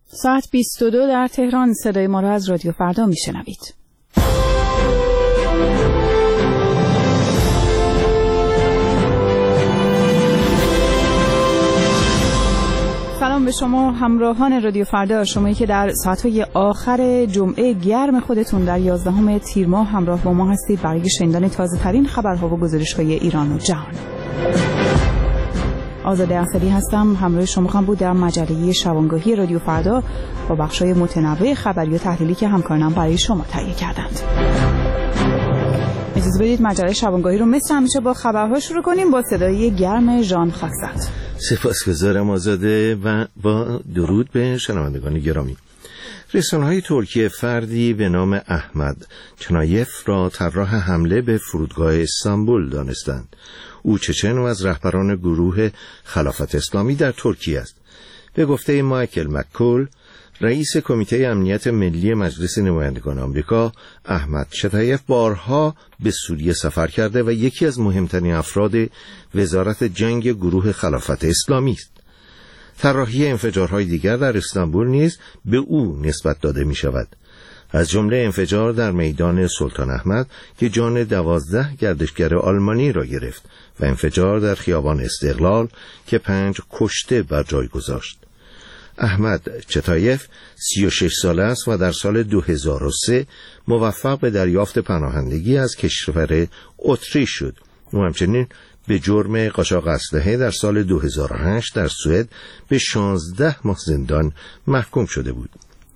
ساعت 22 در تهران. صدای ما را از رادیو فردا میشنوید. سلام به شما همراهان رادیو فردا، شمایی که در ساعت‌های آخر جمعه گرم خودتون در 11 تیر ماه همراه با ما هستید برای شنیدن تازه‌ترین خبرها و گزارش‌های ایران و جهان. آزاده اصلی هستم، همراه شما خواهم بود در مجله شبانگاهی رادیو فردا با بخش‌های متنوع خبری و تحلیلی که همکارانم برای شما تهیه کردند. اجازه بدید مجله شبانگاهی رو مثل همیشه با خبرها شروع کنیم با صدای گرم ژان خاکزاد. سپاسگزارم آزاده و با درود به شنوندگان گرامی. رسانه‌های ترکیه فردی به نام احمد چنایف را طراح حمله به فرودگاه استانبول دانستند. او چچن و از رهبران گروه خلافت اسلامی در ترکیه است. به گفته مایکل مککول، رئیس کمیته امنیت ملی مجلس نمایندگان آمریکا، احمد چتایف بارها به سوریه سفر کرده و یکی از مهمترین افراد وزارت جنگ گروه خلافت اسلامی است. طراحی انفجارهای دیگر در استانبول نیز به او نسبت داده می شود. از جمله انفجار در میدان سلطان احمد که جان 12 گردشگر آلمانی را گرفت و انفجار در خیابان استقلال که 5 کشته بر جای گذاشت. احمد چتایف 36 ساله است و در سال 2003 موفق به دریافت پناهندگی از کشور اتریش شد. او همچنین به جرم قاچاق اسلحه در سال 2008 در سوئد به 16 ماه زندان محکوم شده بود.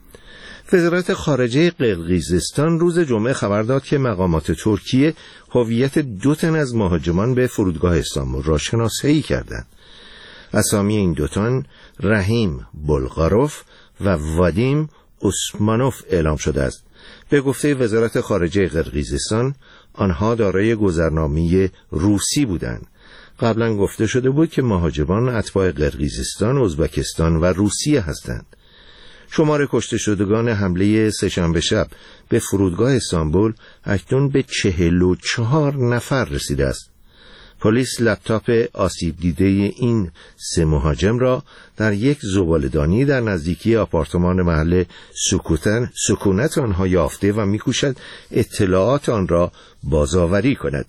وزارت خارجه قرقیزستان روز جمعه خبر داد که مقامات ترکیه هویت 2 تن از مهاجمان به فرودگاه استانبول را شناسایی کردند. اسامی این 2 تن رحیم بولغاروف و وادیم اسمانوف اعلام شده است. به گفته وزارت خارجه قرقیزستان، آنها دارای گذرنامه روسی بودند. قبلا گفته شده بود که مهاجمان اتباع قرقیزستان، ازبکستان و روسیه هستند. شمار کشته شدگان حمله سه‌شنبه شب به فرودگاه استانبول اکنون به 44 نفر رسیده است. پلیس لپتاپ آسیب دیده این 3 مهاجم را در یک زباله‌دانی در نزدیکی آپارتمان محل سکونت آنها یافته و می‌کوشد اطلاعات آن را بازآوری کند.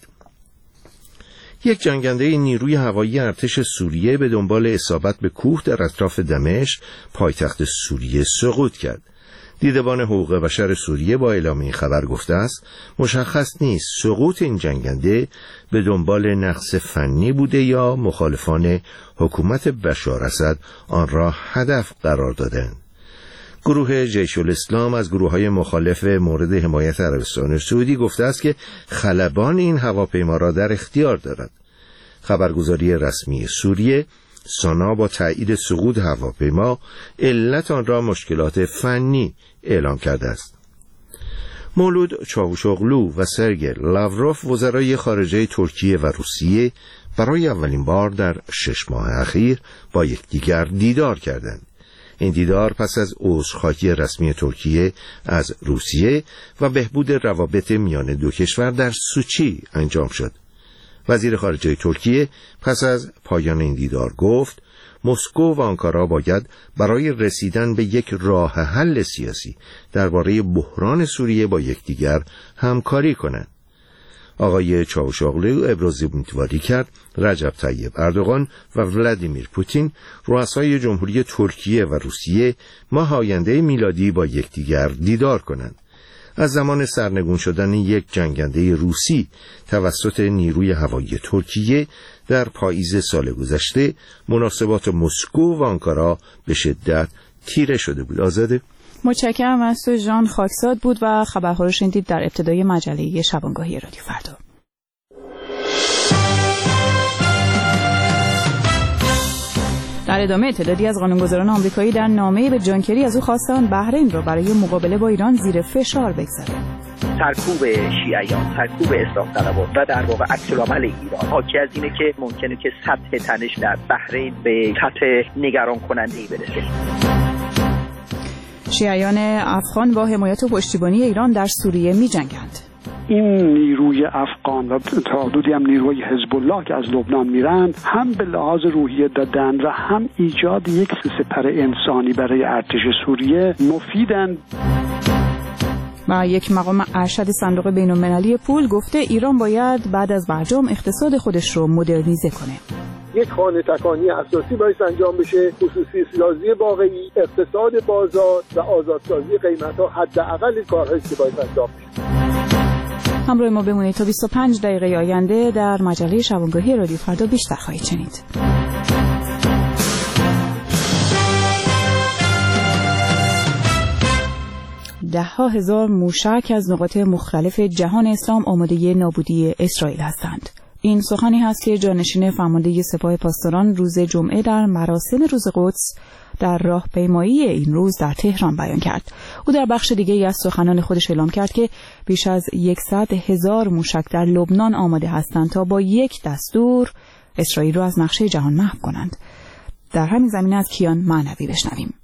یک جنگنده نیروی هوایی ارتش سوریه به دنبال اصابت به کوه در اطراف دمشق پایتخت سوریه سقوط کرد. دیدبان حقوق بشر سوریه با اعلام این خبر گفته است مشخص نیست سقوط این جنگنده به دنبال نقص فنی بوده یا مخالفان حکومت بشار اسد آن را هدف قرار دادند. گروه جیش الاسلام از گروه‌های مخالف مورد حمایت عربستان سعودی گفته است که خلبان این هواپیما را در اختیار دارد. خبرگزاری رسمی سوریه سانا با تایید سقوط هواپیما علت آن را مشکلات فنی اعلام کرده است. مولود چاوشوغلو و سرگئی لاوروف وزرای خارجه ترکیه و روسیه برای اولین بار در 6 ماه اخیر با یکدیگر دیدار کردند. این دیدار پس از عذرخواهی رسمی ترکیه از روسیه و بهبود روابط میان 2 کشور در سوچی انجام شد. وزیر خارجه ترکیه پس از پایان این دیدار گفت مسکو و آنکارا باید برای رسیدن به یک راه حل سیاسی درباره بحران سوریه با یکدیگر همکاری کنند. آقای چاوشوغلو ابراز امیدواری کرد رجب طیب اردوغان و ولادیمیر پوتین رؤسای جمهوری ترکیه و روسیه ماه آینده میلادی با یکدیگر دیدار کنند. از زمان سرنگون شدن یک جنگنده روسی توسط نیروی هوایی ترکیه در پاییز سال گذشته مناسبات مسکو و آنکارا به شدت تیره شده بود. آزاده متشکرم از تو ژان خاکزاد بود و خبرها رو شنیدید در ابتدای مجله شبانگاهی رادیو فردا. در ادامه تعدادی از قانونگذاران آمریکایی در نامه‌ای به جان کری از او خواستند بحرین را برای مقابله با ایران زیر فشار بگذاره. سرکوب شیعیان، سرکوب اصلاح طلبان و در واقع عکس‌العمل ایران حاکی از اینه که ممکنه که سطح تنش در بحرین به سطح نگران کننده‌ای برسه. شیعیان افغان با حمایت و پشتیبانی ایران در سوریه می‌جنگند. این نیروی افغان و تا حدودی هم نیروی حزب الله که از لبنان میرن هم به لحاظ روحیه دادن و هم ایجاد یک سپر انسانی برای ارتش سوریه مفیدن. و یک مقام ارشد صندوق بین‌المللی پول گفته ایران باید بعد از برجام اقتصاد خودش رو مدرنیزه کنه. یک خانه تکانی اساسی باید انجام بشه، خصوصی سازی واقعی، اقتصاد بازار و آزادسازی قیمت‌ها حداقل کارهایی که باید انجام بشه. همراه ما بمونید تا 25 دقیقه آینده در مجله شبانگاهی رادیو فردا بیشتر خواهید شنید. ده‌ها هزار موشک از نقاط مختلف جهان اسلام آماده نابودی اسرائیل هستند. این سخنی هست که جانشین فرمانده سپاه پاسداران روز جمعه در مراسم روز قدس در راهپیمایی این روز در تهران بیان کرد. او در بخش دیگه‌ای از سخنان خودش اعلام کرد که بیش از 100,000 موشک در لبنان آماده هستند تا با یک دستور اسرائیل را از نقشه جهان محو کنند. در همین زمینه از کیان معنوی بشنویم.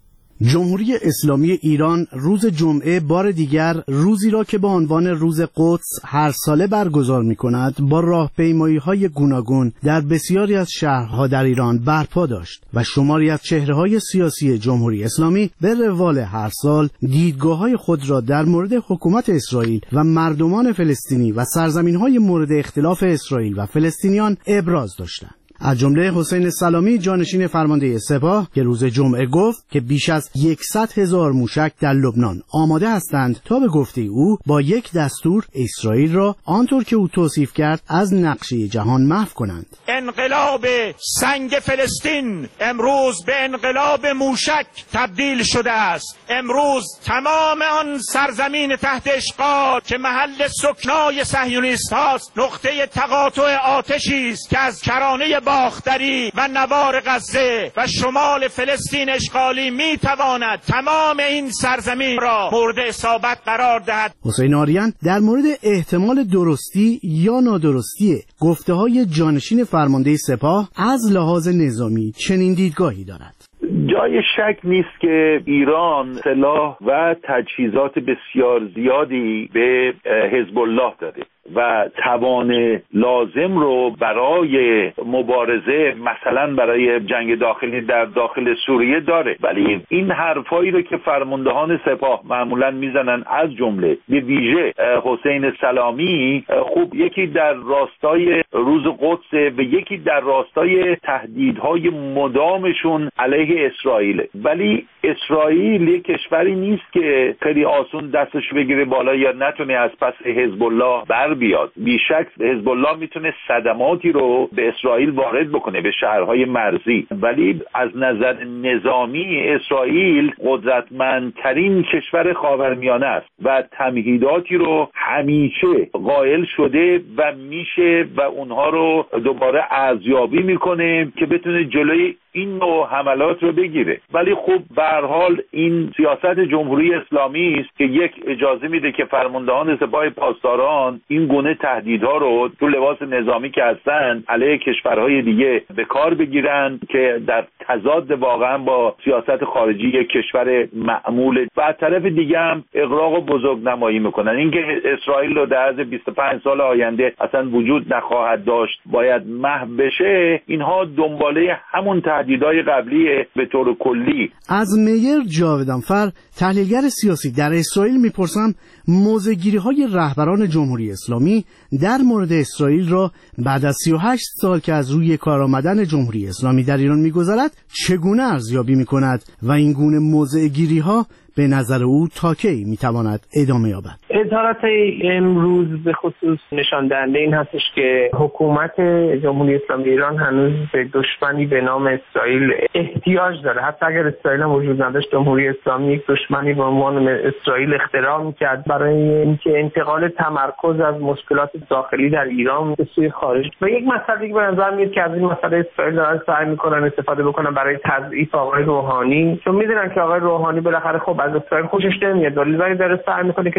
جمهوری اسلامی ایران روز جمعه بار دیگر روزی را که با عنوان روز قدس هر ساله برگزار می‌کند با راهپیمایی‌های گوناگون در بسیاری از شهرها در ایران برپا داشت و شماری از چهره‌های سیاسی جمهوری اسلامی به روال هر سال دیدگاه‌های خود را در مورد حکومت اسرائیل و مردمان فلسطینی و سرزمین‌های مورد اختلاف اسرائیل و فلسطینیان ابراز داشتند. از جمله حسین سلامی جانشین فرمانده سپاه که روز جمعه گفت که بیش از 100,000 موشک در لبنان آماده هستند تا به گفته او با یک دستور اسرائیل را آنطور که او توصیف کرد از نقشه جهان محو کنند. انقلاب سنگ فلسطین امروز به انقلاب موشک تبدیل شده است. امروز تمام آن سرزمین تحت اشغال که محل سکنای صهیونیست هاست نقطه تقاطع آتشی است که از کرانه باختری و نوار غزه و شمال فلسطین اشغالی میتواند تمام این سرزمین را مورد اصابت قرار دهد. حسین آریان در مورد احتمال درستی یا نادرستی گفته‌های جانشین فرمانده سپاه از لحاظ نظامی چنین دیدگاهی دارد. جای شک نیست که ایران سلاح و تجهیزات بسیار زیادی به حزب الله داده و توان لازم رو برای مبارزه مثلا برای جنگ داخلی در داخل سوریه داره. ولی این حرفایی رو که فرماندهان سپاه معمولا میزنن از جمله به ویژه حسین سلامی خوب یکی در راستای روز قدس و یکی در راستای تهدیدهای مدامشون علیه اسرائیل. ولی اسرائیل یک کشوری نیست که خیلی آسون دستش بگیره بالا یا نتونه از پس حزب الله بر بیاد. بیشک حزب الله میتونه صدماتی رو به اسرائیل وارد بکنه به شهرهای مرزی، ولی از نظر نظامی اسرائیل قدرتمندترین کشور خاورمیانه است و تمهیداتی رو همیشه قائل شده و میشه و اونها رو دوباره ارزیابی میکنه که بتونه جلوی این نوع حملات رو بگیره. ولی خب به هر حال این سیاست جمهوری اسلامی است که یک اجازه میده که فرماندهان سپاه پاسداران این گونه تهدیدها رو تو لباس نظامی که هستن علیه کشورهای دیگه به کار بگیرن که در تضاد واقعا با سیاست خارجی یک کشور معمول و از طرف دیگه هم اغراق و بزرگنمایی میکنن. اینکه اسرائیل رو در 25 سال آینده اصلا وجود نخواهد داشت باید محو بشه، اینها دنباله همون تهدیدهای قبلیه به طور کلی. از میر جاودانفر تحلیلگر سیاسی در اسرائیل میپرسم موضع‌گیری‌های رهبران جمهوری اسلامی در مورد اسرائیل را بعد از 38 سال که از روی کار آمدن جمهوری اسلامی در ایران می‌گذرد چگونه ارزیابی می‌کند و این گونه موضع‌گیری‌ها به نظر او تا کی میتواند ادامه یابد؟ اظهارات امروز به خصوص نشان دهنده این هستش که حکومت جمهوری اسلامی ایران هنوز به دشمنی به نام اسرائیل احتیاج داره. حتی اگر اسرائیل هم وجود نداشت جمهوری اسلامی یک دشمنی به عنوان اسرائیل اختراع میکرد برای اینکه انتقال تمرکز از مشکلات داخلی در ایران به سوی خارج. و یک مسئله که به نظر میاد که از این مسئله اسرائیل دارن سعی میکنن استفاده بکنن برای تضعیف آقای روحانی، چون میدونن که آقای روحانی بالاخره خب از اسرائیل خوشش نمیاد ولی داره سعی میکنه که تنش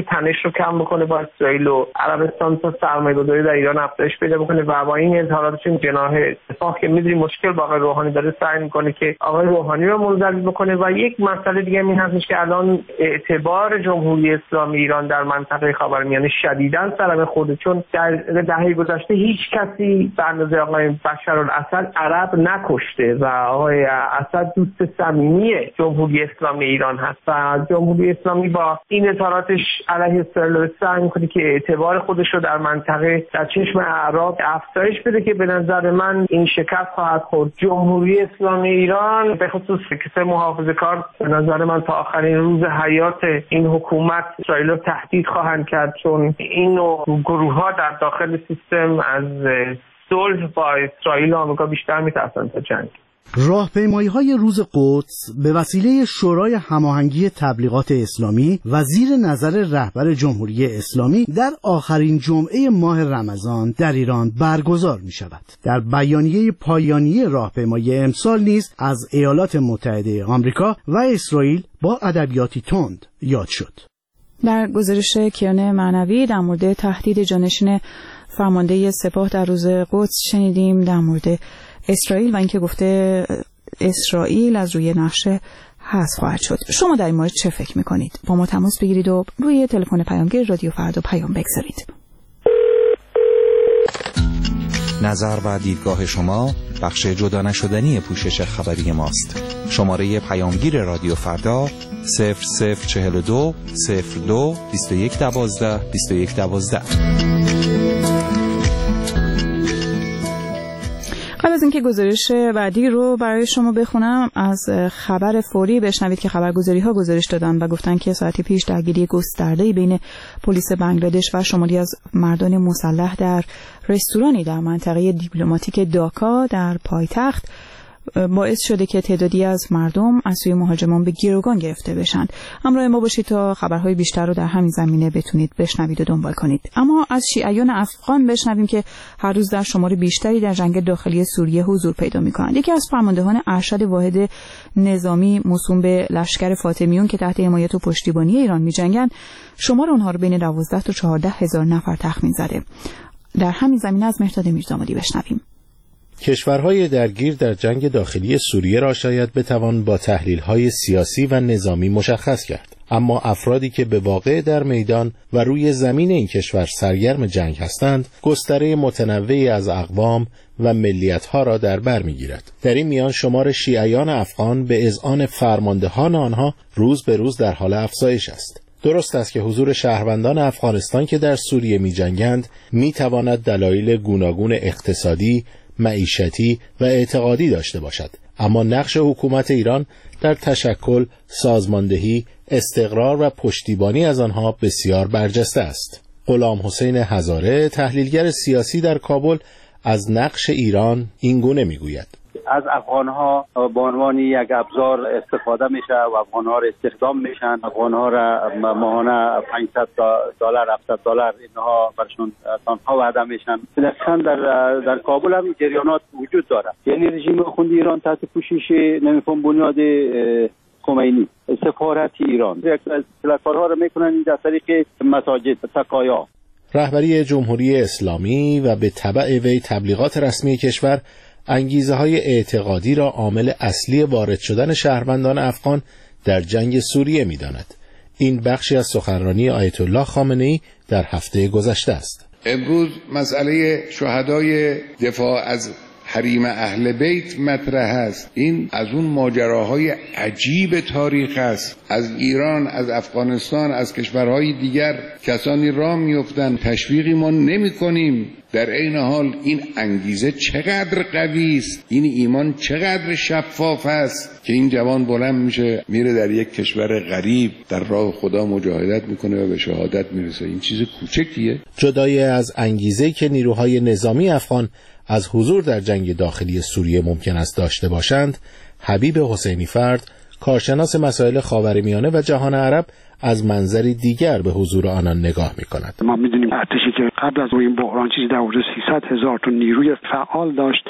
رو کم بکنه با اسرائیل و عربستان تا سرمایه‌گذاری در ایران افزایش پیدا بکنه و با این اظهاراتشون جناح اتفاق که می‌دونیم مشکل با آقای روحانی داره سعی می‌کنه که آقای روحانی رو منزوی بکنه. و یک مسئله دیگه این هستش که الان اعتبار جمهوری اسلامی ایران در منطقه خاورمیانه شدیداً سر خورده، چون در دهه گذشته هیچ کسی به اندازه آقای بشارالاسد عرب نکشته و آقای اسد دوست صمیمی جمهوری اسلامی ایران هست و جمهوری اسلامی با این اظهاراتش علیه اسرائیل سعی می‌کنه که اعتبار خودش رو در منطقه در چشم اعراب افزایش بده که به نظر من این شکست خواهد خورد. جمهوری اسلامی ایران به خصوص کسای محافظه‌کار به نظر من تا آخرین روز حیات این حکومت اسرائیل رو تهدید خواهند کرد، چون این گروه‌ها در داخل سیستم از صلح با اسرائیل و آمریکا بیشتر می‌ترسند تا جنگ. راهپیمایی‌های روز قدس به وسیله شورای هماهنگی تبلیغات اسلامی و زیر نظر رهبر جمهوری اسلامی در آخرین جمعه ماه رمضان در ایران برگزار می‌شود. در بیانیه پایانی راهپیمایی امسال نیز از ایالات متحده آمریکا و اسرائیل با ادبیاتی تند یاد شد. در گزارش کیان معنوی در مورد تهدید جانشین فرمانده سپاه در روز قدس شنیدیم در مورد اسرائیل و اینکه گفته اسرائیل از روی نقشه حذف خواهد شد. شما در این مورد چه فکر میکنید؟ با ما تماس بگیرید و روی تلفن پیامگیر رادیو فردا پیام بگذارید. نظر و دیدگاه شما بخش جدا نشدنی پوشش خبری ماست. شماره پیامگیر رادیو فردا 0042 02 21 12 21 12. قبل از اینکه گزارش بعدی رو برای شما بخونم از خبر فوری بشنوید که خبرگزاری‌ها گزارش دادن و گفتن که ساعتی پیش درگیری گسترده‌ای بین پلیس بنگلادش و شماری از مردان مسلح در رستورانی در منطقه دیپلماتیک داکا در پایتخت باعث شده که تعدادی از مردم از سوی مهاجمان به گروگان گرفته بشن. همراه ما باشید تا خبرهای بیشتر رو در همین زمینه بتونید بشنوید و دنبال کنید. اما از شیعیان افغان بشنویم که هر روز در شمار بیشتری در جنگ داخلی سوریه حضور پیدا می‌کنند. یکی از فرماندهان ارشد واحد نظامی موسوم به لشکر فاطمیون که تحت حمایت و پشتیبانی ایران می‌جنگند، شمار اونها رو بین 12 تا 14 هزار نفر تخمین زده. در همین زمینه از مهرداد میرزامادی بشنویم. کشورهای درگیر در جنگ داخلی سوریه را شاید بتوان با تحلیل‌های سیاسی و نظامی مشخص کرد، اما افرادی که به واقع در میدان و روی زمین این کشور سرگرم جنگ هستند، گستره متنوعی از اقوام و ملیت‌ها را در بر می‌گیرد. در این میان شمار شیعیان افغان به اذعان فرماندهان آنها روز به روز در حال افزایش است. درست است که حضور شهروندان افغانستان که در سوریه می‌جنگند می‌تواند دلایل گوناگون اقتصادی، معیشتی و اعتقادی داشته باشد، اما نقش حکومت ایران در تشکل، سازماندهی، استقرار و پشتیبانی از آنها بسیار برجسته است. غلام حسین هزاره، تحلیلگر سیاسی در کابل، از نقش ایران این گونه میگوید: از افغان‌ها به عنوان یک ابزار استفاده میشه و افغان‌ها را استخدام میشن، افغان‌ها را ماهانه $500 $700 اینها برشون تنخواه وعده میشن. دقیقاً در کابل هم جریانات وجود داره. یعنی رژیم آخوندی ایران تحت پوشش نمی‌فهم بنیاد خمینی، سفارت ایران یک از کارها را میکنن در طریق مساجد، سقایا. رهبری جمهوری اسلامی و به تبع وی تبلیغات رسمی کشور انگیزه های اعتقادی را عامل اصلی وارد شدن شهروندان افغان در جنگ سوریه می داند. این بخشی از سخنرانی آیت الله خامنه‌ای در هفته گذشته است. امروز مسئله شهدای دفاع از حریم اهل بیت مطرح است. این از اون ماجراهای عجیب تاریخ است. از ایران، از افغانستان، از کشورهای دیگر کسانی راه میافتند، تشویقی ما نمی کنیم. در این حال این انگیزه چقدر قوی است، این ایمان چقدر شفاف است که این جوان بلند میشه میره در یک کشور غریب در راه خدا مجاهدت میکنه و به شهادت میرسه. این چیز کوچکیه. جدای از انگیزه‌ای که نیروهای نظامی افغان از حضور در جنگ داخلی سوریه ممکن است داشته باشند، حبیب حسینی فرد، کارشناس مسائل خاورمیانه و جهان عرب، از منظری دیگر به حضور آنان نگاه می‌کند. ما می‌دونیم ارتشی که قبل از این بحران چیزی در حدود 300,000 تا نیروی فعال داشت،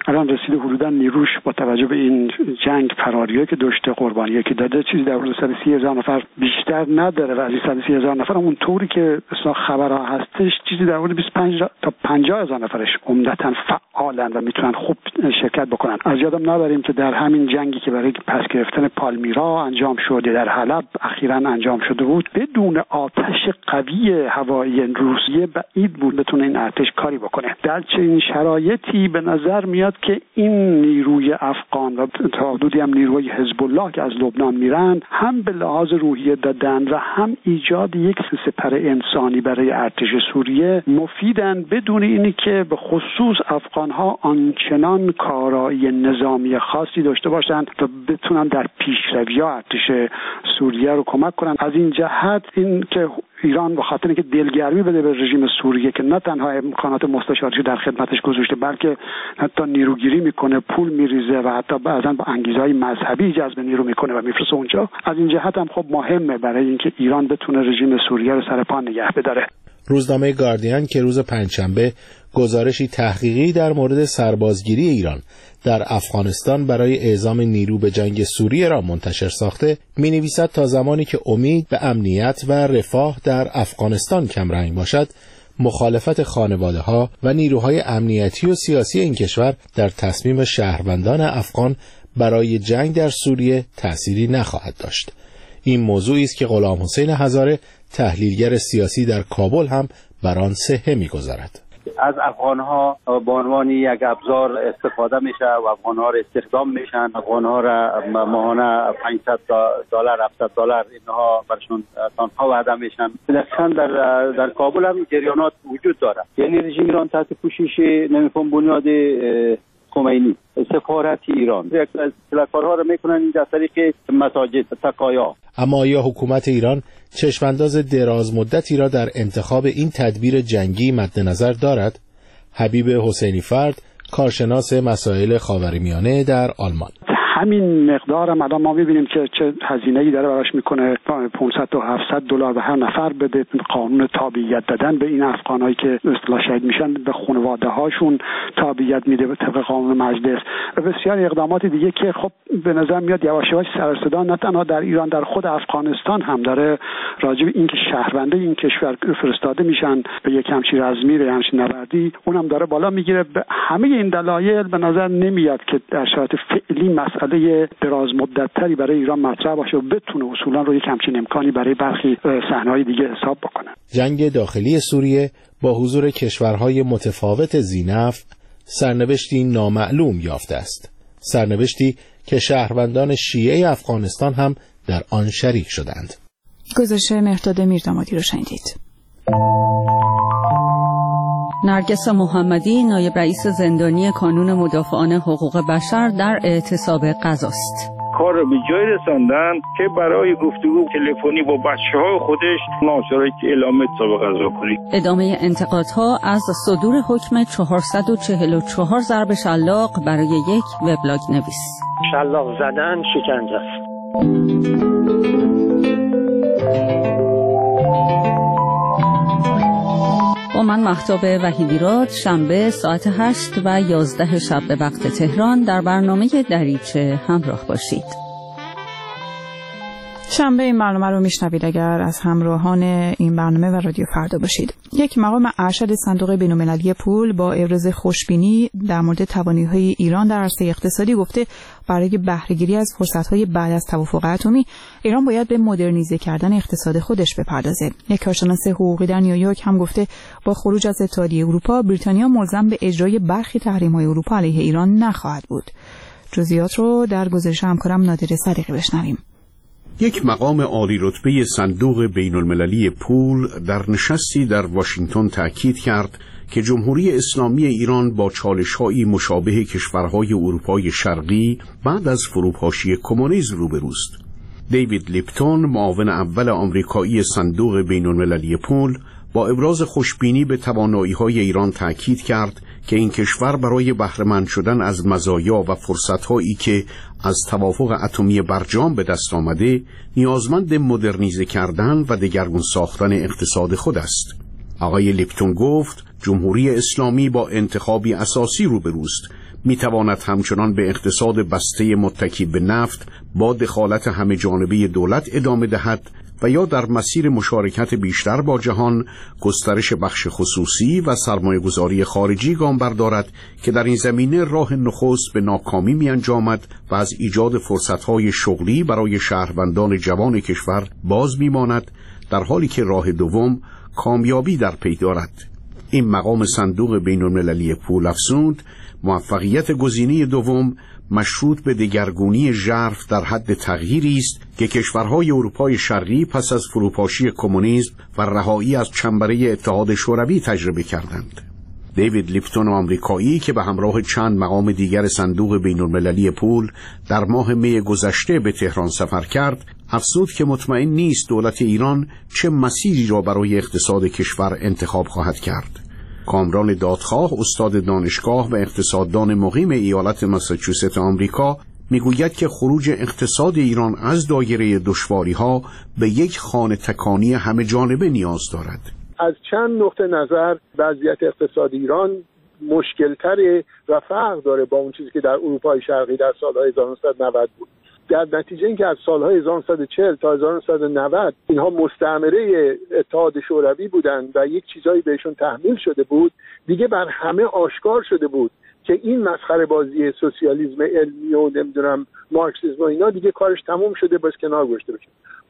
الان رسیده حدودا نیروش با توجه به این جنگ فراریه که داشته، قربانیه که داده، چیزی در حدود 130,000 نفر بیشتر نداره و از این 130,000 نفر اون طوری که اصلا خبرها هستش چیزی در حدود 25 تا 50,000 نفرش عمدتاً فعالن و میتونن خوب شرکت بکنن. از یادم نبریم که در همین جنگی که برای پس گرفتن پالمیرا انجام شده، در حلب اخیراً انجام شده بود، بدون آتش قوی هوایی روسیه بعید بود بتونه این ارتش کاری بکنه. در چنین شرایطی به نظر میاد که این نیروی افغان و تا حدودی هم نیروی حزب الله که از لبنان میرن هم به لحاظ روحیه دادن و هم ایجاد یک سپر انسانی برای ارتش سوریه مفیدن، بدون اینی که به خصوص افغان‌ها آنچنان کارایی نظامی خاصی داشته باشند و بتونن در پیشروی ارتش سوریه رو کمک کنن. از این جهت این که ایران به خاطر اینکه دلگرمی بده به رژیم سوریه که نه تنها امکانات مستشارشی در خدمتش گذاشته بلکه حتی نیروگیری میکنه، پول میریزه و حتی بعضا با انگیزه‌های مذهبی جذب نیرو میکنه و میفرسته اونجا، از این جهت هم خب مهمه برای اینکه ایران بتونه رژیم سوریه رو سر پا نگه بداره. روزنامه گاردین که روز پنجشنبه گزارشی تحقیقی در مورد سربازگیری ایران در افغانستان برای اعزام نیرو به جنگ سوریه را منتشر ساخته می‌نویسد تا زمانی که امید به امنیت و رفاه در افغانستان کمرنگ باشد، مخالفت خانواده‌ها و نیروهای امنیتی و سیاسی این کشور در تصمیم شهروندان افغان برای جنگ در سوریه تأثیری نخواهد داشت. این موضوعی است که غلام حسین هزاره، تحلیلگر سیاسی در کابل، هم بر آن صحه می‌گذارد. از افغان‌ها به عنوان یک ابزار استفاده میشه و افغان‌ها را استخدام میشن، افغان‌ها را ماهانه $500 $700 اینها برشون تنخواه وعده میشن. دقیقاً در کابل هم جریانات وجود داره. یعنی رژیم ایران تحت پوشش نمی‌فهم بنیاد خمینی، سفارت ایران یک از کارها رو میکنن در طریق مساجد، تقایا. اما آیا حکومت ایران چشمانداز دراز مدتی را در انتخاب این تدبیر جنگی مد نظر دارد؟ حبیب حسینی فرد، کارشناس مسائل خاورمیانه در آلمان: همین مقدار هم الان ما می‌بینیم که چه هزینه‌ای داره براش میکنه، 500 تا $700 به هر نفر بده، قانون تابعیت دادن به این افغانایی که اصطلاح شهید میشن به خانواده‌هاشون تابعیت میده به طبق قانون مجلس و بسیار اقدامات دیگه که خب به نظر میاد یواش یواش سر صدا نه تنها در ایران، در خود افغانستان هم داره راجع به اینکه شهرونده این کشور فرستاده میشن به یک همچین رزمی، به همچین نبردی، اونم داره بالا میگیره. به همه این دلایل به نظر نمیاد که در شرایط فعلی مسئله دراز مدت‌تری برای ایران مطرح باشه و بتونه اصولا رو یک همچین امکانی برای برخی صحنه‌های دیگه حساب بکنه. جنگ داخلی سوریه با حضور کشورهای متفاوت ذی‌نفع سرنوشتی نامعلوم یافته است. سرنوشتی که شهروندان شیعه افغانستان هم در آن شریک شدند. گزارش مهرداد میردامادی رو شنیدید. نرگس محمدی، نایب رئیس زندانی کانون مدافعان حقوق بشر، در اعتصاب غذاست. کار رو به جای رساندن که برای گفتگو تلفنی با بچه‌های خودش ناشرایط اعلام اعتصاب غذا کنید. ادامه انتقادها از صدور حکم 444 ضرب شلاق برای یک وبلاگ نویس. شلاق زدن شکنجه است. با من مهتاب وحیدیراد، شنبه ساعت 8 و 11 شب به وقت تهران در برنامه دریچه همراه باشید. شنبه این برنامه رو میشنوید اگر از همراهان این برنامه و رادیو فردا باشید. یک مقام ارشد صندوق بین‌المللی پول با ابراز خوشبینی در مورد توانایی‌های ایران در عرصه اقتصادی گفته برای بهره‌گیری از فرصت‌های بعد از توافق اتمی ایران باید به مدرنیزه کردن اقتصاد خودش بپردازه. یک کارشناس حقوقی در نیویورک هم گفته با خروج از اتحادیه اروپا بریتانیا ملزم به اجرای برخی تحریم‌های اروپا علیه ایران نخواهد بود. جزئیات رو در گزارش همکارم نادر صدیقی بشنویم. یک مقام عالی رتبه صندوق بین‌المللی پول در نشستی در واشنگتن تأکید کرد که جمهوری اسلامی ایران با چالش‌های مشابه کشورهای اروپای شرقی بعد از فروپاشی کمونیسم روبروست. دیوید لیپتون، معاون اول آمریکایی صندوق بین‌المللی پول، با ابراز خوشبینی به توانایی‌های ایران تأکید کرد که این کشور برای بهره‌مند شدن از مزایا و فرصت‌هایی که از توافق اتمی برجام به دست آمده نیازمند مدرنیزه کردن و دگرگون ساختن اقتصاد خود است. آقای لیپتون گفت جمهوری اسلامی با انتخابی اساسی روبروست، میتواند همچنان به اقتصاد بسته متکی به نفت با دخالت همه جانبه دولت ادامه دهد و یا در مسیر مشارکت بیشتر با جهان، گسترش بخش خصوصی و سرمایه‌گذاری خارجی گام بردارد که در این زمینه راه نخست به ناکامی می انجامد و از ایجاد فرصت‌های شغلی برای شهروندان جوان کشور باز می‌ماند، در حالی که راه دوم کامیابی در پی دارد. این مقام صندوق بین‌المللی پول افزود موفقیت گزینه دوم مشروط به دگرگونی ژرف در حد تغییری است که کشورهای اروپای شرقی پس از فروپاشی کمونیسم و رهایی از چنبره اتحاد شوروی تجربه کردند. دیوید لیپتون آمریکایی که به همراه چند مقام دیگر صندوق بین‌المللی پول در ماه می گذشته به تهران سفر کرد، افزود که مطمئن نیست دولت ایران چه مسیری را برای اقتصاد کشور انتخاب خواهد کرد. کامران دادخواه، استاد دانشگاه و اقتصاددان مقیم ایالت ماساچوست آمریکا، میگوید که خروج اقتصاد ایران از دایره دشواری‌ها به یک خانه تکانی همه جانبه نیاز دارد. از چند نقطه نظر وضعیت اقتصاد ایران مشکل‌تره و فرق داره با اون چیزی که در اروپای شرقی در سال‌های 1990 بود. در نتیجه اینکه از سالهای 1940 تا 1990 اینها مستعمره اتحاد شوروی بودند و یک چیزایی بهشون تحمیل شده بود، دیگه بر همه آشکار شده بود که این مسخره بازی سوسیالیسم علمی و نمیدونم مارکسیسم و اینا دیگه کارش تموم شده، باز کنار گذاشته بشه.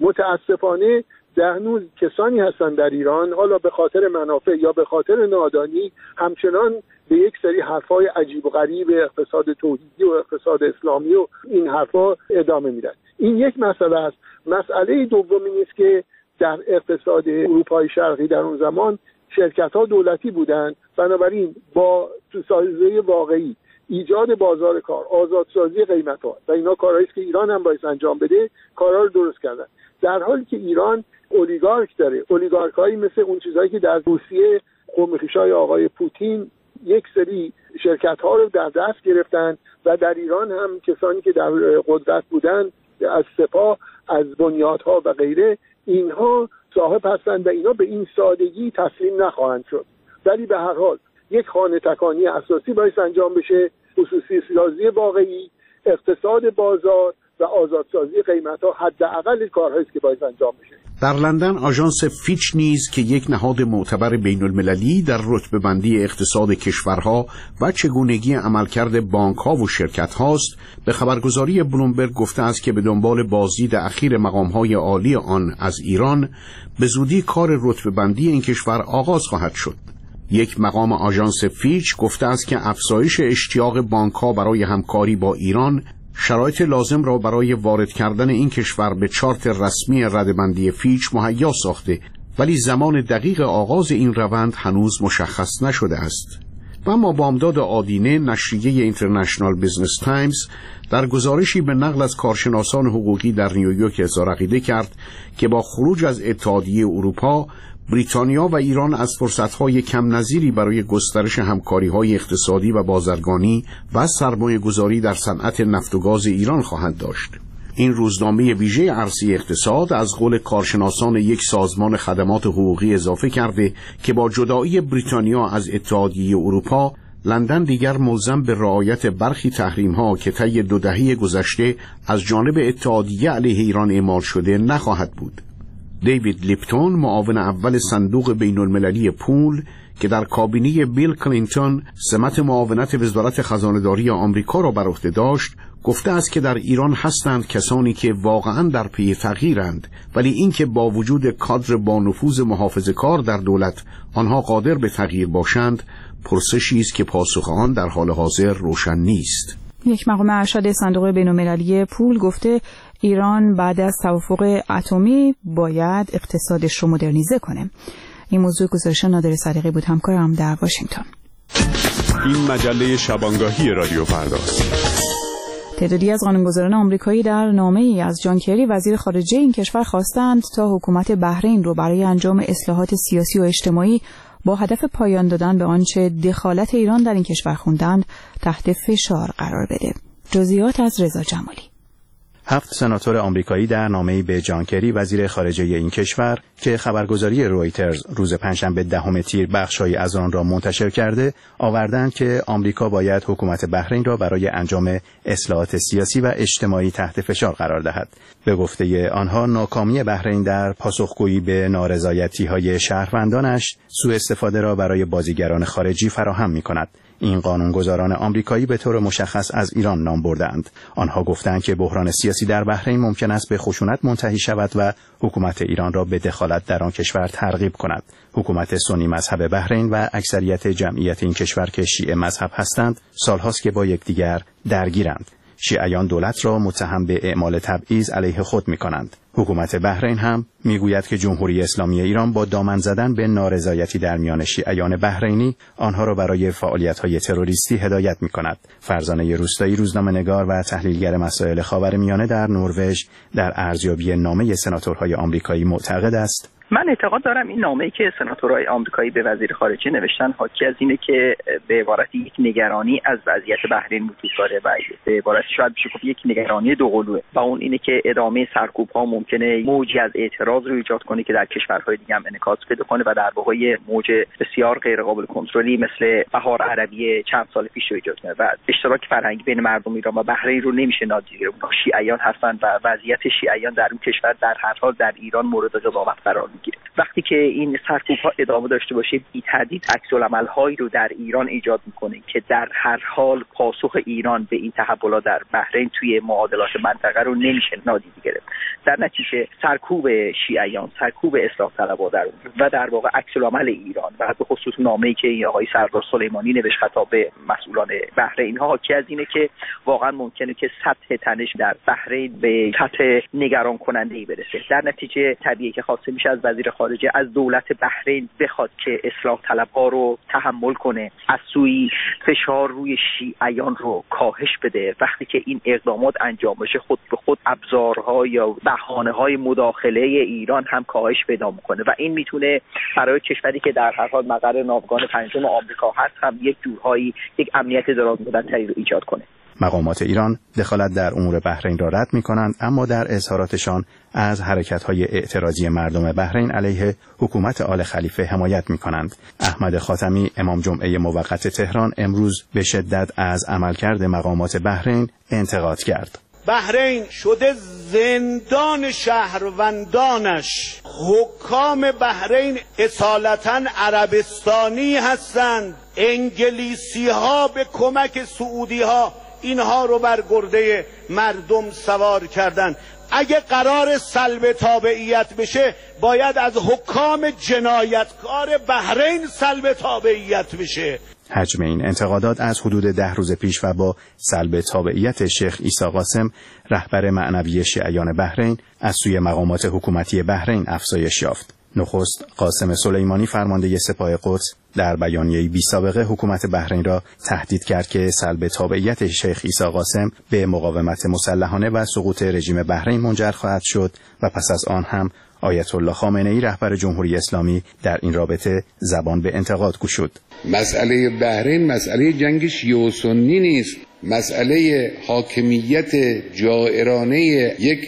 متاسفانه هنوز کسانی هستن در ایران، حالا به خاطر منافع یا به خاطر نادانی، همچنان به یک سری حرفای عجیب و غریب اقتصاد توحیدی و اقتصاد اسلامی و این حرفا ادامه میدن. این یک مسئله است. مسئله دومی نیست که در اقتصاد اروپای شرقی در اون زمان شرکت‌ها دولتی بودند، بنابراین با تو سازی واقعی ایجاد بازار کار، آزادسازی قیمت‌ها و اینا کارهایی است که ایران هم باید انجام بده، کارا رو درست کردن. در حالی که ایران اولیگارک داره، اولیگارکایی مثل اون چیزایی که در روسیه قوم خویشای آقای پوتین یک سری شرکت‌ها رو در دست گرفتن و در ایران هم کسانی که در قدرت بودن از سپاه، از بنیادها و غیره، اینها صاحب هستند و اینا به این سادگی تسلیم نخواهند شد. ولی به هر حال یک خانه تکانی اساسی باید انجام بشه، خصوصی سازی واقعی، اقتصاد بازار و آزادسازی قیمت‌ها حداقل کارهایی که باید انجام بشه. در لندن آژانس فیچ نیز که یک نهاد معتبر بین‌المللی در رتبه‌بندی اقتصاد کشورها و چگونگی عملکرد بانک‌ها و شرکت‌هاست، به خبرگزاری بلومبرگ گفته است که به دنبال بازدید اخیر مقام‌های عالی آن از ایران، به زودی کار رتبه‌بندی این کشور آغاز خواهد شد. یک مقام آژانس فیچ گفته است که افزایش اشتیاق بانک‌ها برای همکاری با ایران شرایط لازم را برای وارد کردن این کشور به چارت رسمی ردبندی فیچ مهیا ساخته، ولی زمان دقیق آغاز این روند هنوز مشخص نشده است. و اما بامداد آدینه، نشریه اینترنشنال بیزنس تایمز، در گزارشی به نقل از کارشناسان حقوقی در نیویورک اظهار عقیده کرد که با خروج از اتحادیه اروپا، بریتانیا و ایران از فرصت‌های کم نظیری برای گسترش همکاری‌های اقتصادی و بازرگانی و سرمایه‌گذاری در صنعت نفت و گاز ایران خواهند داشت. این روزنامه ویژه عرصه اقتصاد از قول کارشناسان یک سازمان خدمات حقوقی اضافه کرده که با جدایی بریتانیا از اتحادیه اروپا، لندن دیگر ملزم به رعایت برخی تحریم‌ها که طی 2 دهه گذشته از جانب اتحادیه علیه ایران اعمال شده نخواهد بود. دیوید لیپتون، معاون اول صندوق بین‌المللی پول که در کابینه بیل کلینتون سمت معاونت وزارت خزانه‌داری آمریکا را بر عهده داشت، گفته است که در ایران هستند کسانی که واقعاً در پی تغییرند، ولی اینکه با وجود کادر با نفوذ محافظه‌کار در دولت آنها قادر به تغییر باشند، پرسشی است که پاسخ آن در حال حاضر روشن نیست. یک مقام ارشد صندوق بین‌المللی پول گفته ایران بعد از توافق اتمی باید اقتصادش رو مدرنیزه کنه. این موضوع گزارش نادر صدیقی بود، همکارم در واشنگتن. این مجله شبانگاهی رادیو فرداست. تعدادی از قانونگذاران آمریکایی در نامه‌ای از جان کری وزیر خارجه این کشور خواستند تا حکومت بحرین رو برای انجام اصلاحات سیاسی و اجتماعی با هدف پایان دادن به آنچه دخالت ایران در این کشور خوندند تحت فشار قرار بده. جزئیات از رضا جمالی. 7 سناتور آمریکایی در نامه‌ای به جان کری وزیر خارجه این کشور که خبرگزاری رویترز روز پنجشنبه 10 تیر بخش‌هایی از آن را منتشر کرده آوردند که آمریکا باید حکومت بحرین را برای انجام اصلاحات سیاسی و اجتماعی تحت فشار قرار دهد. به گفته آنها ناکامی بحرین در پاسخگویی به نارضایتی‌های شهروندانش سوء استفاده را برای بازیگران خارجی فراهم می‌کند. این قانونگذاران آمریکایی به طور مشخص از ایران نام بردند. آنها گفتند که بحران سیاسی در بحرین ممکن است به خشونت منتهی شود و حکومت ایران را به دخالت در آن کشور ترغیب کند. حکومت سنی مذهب بحرین و اکثریت جمعیت این کشور که شیعه مذهب هستند، سالهاست که با یکدیگر درگیرند. شیعیان دولت را متهم به اعمال تبعیض علیه خود می‌کنند. حکومت بحرین هم میگوید که جمهوری اسلامی ایران با دامن زدن به نارضایتی در میان شیعیان بحرینی آنها را برای فعالیت‌های تروریستی هدایت می‌کند. فرزانه روستایی، روزنامه‌نگار و تحلیلگر مسائل خاورمیانه در نروژ، در ارزیابی نامه سناتورهای آمریکایی معتقد است من اعتقاد دارم این نامه‌ای که سناتورهای آمریکایی به وزیر خارجه نوشتن حاکی از اینه که به عبارت یک نگرانی از وضعیت بحرین وجود داره و به عبارت شاید بشه گفت یک نگرانی دوقلوئه و اون اینه که ادامه سرکوب‌ها ممکنه موجی از اعتراض رو ایجاد کنه که در کشورهای دیگه هم انعکاس پیدا کنه و در واقع موج بسیار غیر قابل کنترلی مثل بهار عربی چند سال پیش رو ایجاد کنه و اشتراک فرهنگی بین مردم ایران و بحرین رو نمیشه نادیده گرفت. شیعیان هستن و وضعیت شیعیان در اون کشور در هر حال در ایران مورد قضاوت قرار میگیره. وقتی که این سرکوب‌ها ادامه داشته باشه بی تردید عکس‌العمل‌هایی رو در ایران ایجاد میکنه که در هر حال پاسخ ایران به این تحولات در بحرین توی معادلات منطقه رو نمیشه نادیده گرفت. در نتیجه سرکوب شیعیان، سرکوب اصلاح طلبها و در واقع عکس‌العمل ایران و به خصوص نامه‌ای که آقای سردار سلیمانی نوشت خطاب به مسئولان بحرین اینها حاکی از اینه که واقعا ممکنه که سطح تنش در بحرین به سطح نگران کننده‌ای برسه. در نتیجه طبیعیه که خواسته میشه از وزیر خارجه از دولت بحرین بخواد که اصلاح طلبها رو تحمل کنه، از سوی فشار روی شیعیان رو کاهش بده. وقتی که این اقدامات انجام بشه خود به خود ابزارها یا بهانه‌های مداخله ایران هم کاهش پیدا میکنه و این میتونه برای کشوری که در هر حال مقر ناوگان پنجم آمریکا هست هم یک جورهایی یک امنیت درازمدت‌تری رو ایجاد کنه. مقامات ایران دخالت در امور بحرین را رد می‌کنند، اما در اظهاراتشان از حرکت‌های اعتراضی مردم بحرین علیه حکومت آل خلیفه حمایت می‌کنند. احمد خاتمی، امام جمعه موقت تهران، امروز به شدت از عملکرد مقامات بحرین انتقاد کرد. بحرین شده زندان شهروندانش. حکام بحرین اصالتاً عربستانی هستند. انگلیسی ها به کمک سعودی ها اینها رو بر گرده مردم سوار کردن. اگه قرار سلب تابعیت بشه باید از حکام جنایتکار بحرین سلب تابعیت بشه. حجم این انتقادات از حدود 10 روز پیش و با سلب تابعیت شیخ عیسی قاسم رهبر معنوی شیعیان بحرین از سوی مقامات حکومتی بحرین افزایش یافت. نخست قاسم سلیمانی فرمانده سپاه قدس در بیانیه‌ای بی سابقه حکومت بحرین را تهدید کرد که سلب تابعیت شیخ عیسی قاسم به مقاومت مسلحانه و سقوط رژیم بحرین منجر خواهد شد و پس از آن هم آیت الله خامنه‌ای رهبر جمهوری اسلامی در این رابطه زبان به انتقاد گشود. مسئله بحرین مسئله جنگ شیعه و سنی نیست، مسئله حاکمیت جائرانه یک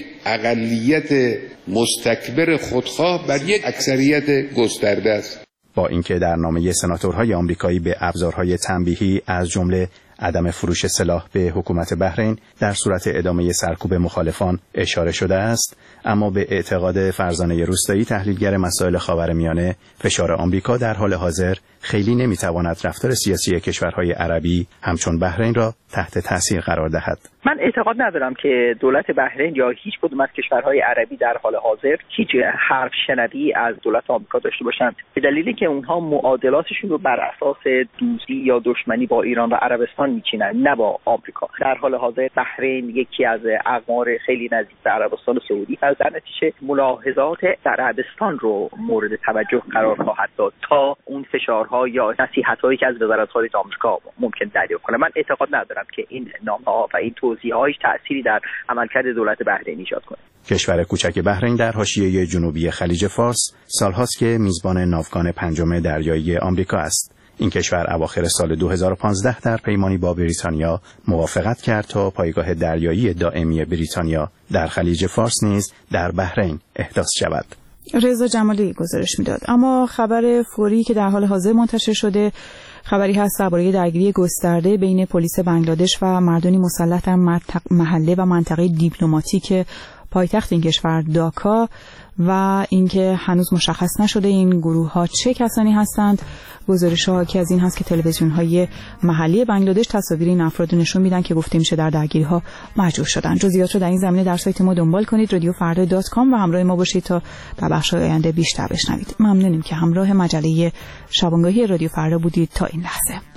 اقلیت مستکبر خودخواه بر یک اکثریت گسترده است. با اینکه در نامه سناتورهای آمریکایی به ابزارهای تنبیهی از جمله عدم فروش سلاح به حکومت بحرین در صورت ادامه سرکوب مخالفان اشاره شده است، اما به اعتقاد فرزانه روستایی تحلیلگر مسائل خاورمیانه فشار آمریکا در حال حاضر خیلی نمیتواند رفتار سیاسی کشورهای عربی همچون بحرین را تحت تاثیر قرار دهد. من اعتقاد ندارم که دولت بحرین یا هیچ کدوم از کشورهای عربی در حال حاضر هیچ حرف شنوی از دولت آمریکا داشته باشند، به دلیلی که اونها معادلاتشون رو بر اساس دوستی یا دشمنی با ایران و عربستان میچینن، نه با آمریکا. در حال حاضر بحرین یکی از اقمار خیلی نزدیک به عربستان سعودی است. در نتیجه ملاحظات عربستان رو مورد توجه قرار خواهد داد تا اون فشارها یا نصیحت‌هایی که از وزارت خارجه آمریکا ممکن دریافت کنه. من اعتقاد ندارم که این نامه‌ها و این توضیحاتش تأثیری در عملکرد دولت بحرین ایجاد کنه. کشور کوچک بحرین در حاشیه جنوبی خلیج فارس سالهاست که میزبان ناوگان پنجم دریایی آمریکا است. این کشور اواخر سال 2015 در پیمانی با بریتانیا موافقت کرد تا پایگاه دریایی دائمی بریتانیا در خلیج فارس نیز در بحرین احداث شود. رضا جمالی گزارش میداد. اما خبر فوری که در حال حاضر منتشر شده خبری هست درباره درگیری گسترده بین پلیس بنگلادش و مردمی مسلح در محله و منطقه دیپلماتیک پایتخت این کشور داکا و اینکه هنوز مشخص نشده این گروه ها چه کسانی هستند. گزارش ها که از این هست که تلویزیون های محلی بنگلادش تصاویر این افراد نشون میدن که گفته میشه در درگیری ها مجروح شدن. جزئیات رو در این زمینه در سایت ما دنبال کنید radiofrda.com و همراه ما باشید تا در بخش آینده بیشتر بشنوید. ممنونیم که همراه مجله شبانگاهی رادیو فردا بودید تا این لحظه.